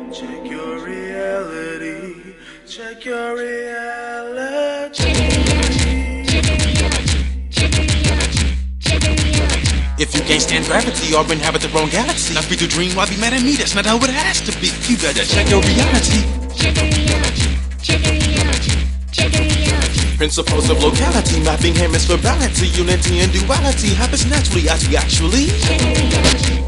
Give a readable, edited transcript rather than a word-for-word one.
Check your reality. Check your reality. If you can't stand gravity or inhabit the wrong galaxy, not be to dream, why be mad at me? That's not how it has to be. You better check your reality. Check your reality. Check your reality. Check your reality. Principles of locality, mapping hemispherality, unity and duality happens naturally as we actually check your reality.